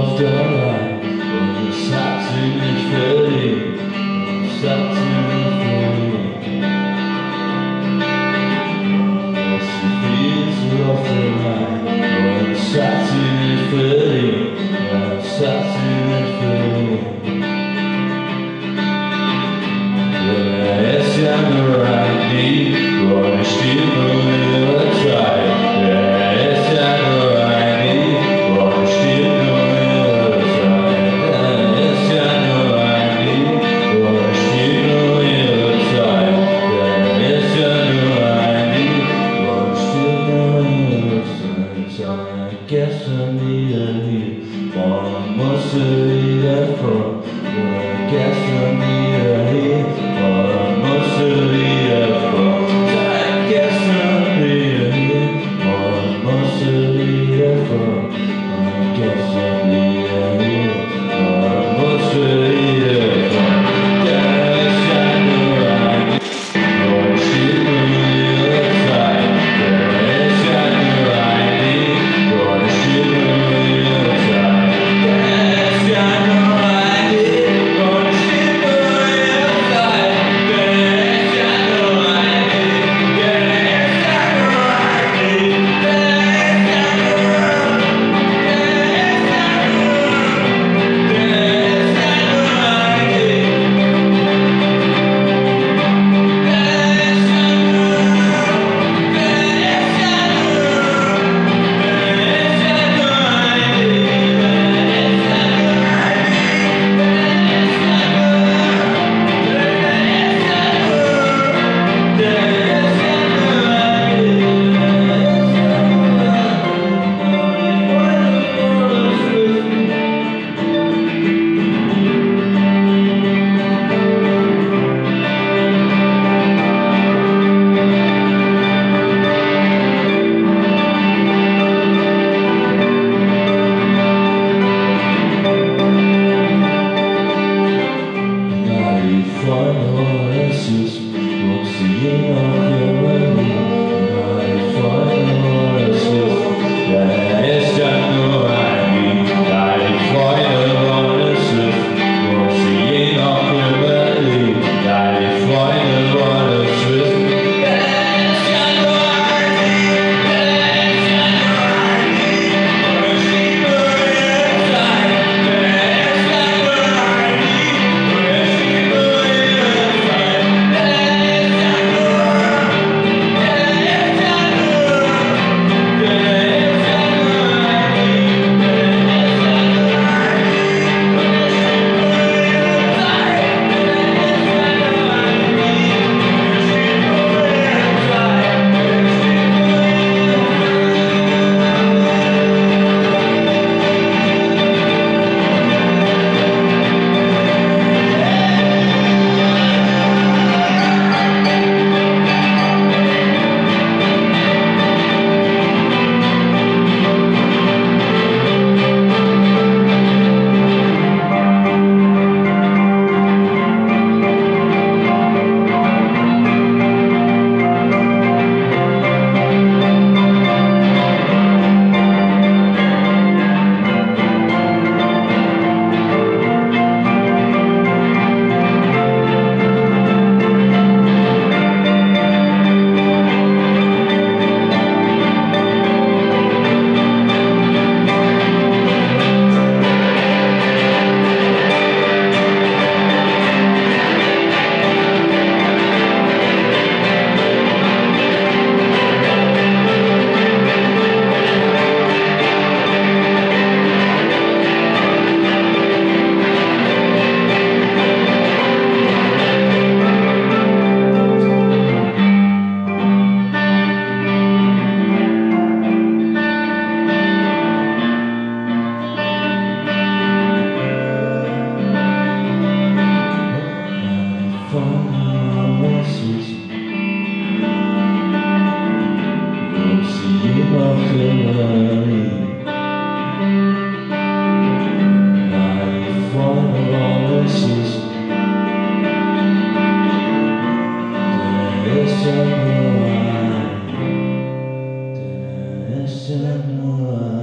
auf der Reihe und es hat sie nicht verdient, es hat sie nicht verdient. Es ist viel zu oft vorbei und es hat sie nicht verdient, es hat sie nicht verdient. Er ist ja nur ein Dieb und ich stehe nur in der Zeit. Er ist ja nur ein Dieb und ich stehe nur in der Zeit. Er ist ja nur ein Dieb und ich stehe nur in der Zeit. Er ist ja nur ein Dieb und ich stehe nur in der Zeit. Sag gestern wieder hier, morgen musst du wieder vor. Gestern wieder hier, morgen musst du wieder vor. Seit gestern wieder hier, morgen musst du wieder vor. Gestern wieder hier, morgen musst du wieder vor. Der ist ja nur ein Dieb und steht nur in der Zeit. Der ist ja nur ein Dieb und steht nur in der Zeit. Der ist ja nur ein Dieb und steht nur in der Zeit. Der ist ja nur ein Dieb, der ist ja nur ein Dieb, der ist ja nur, It's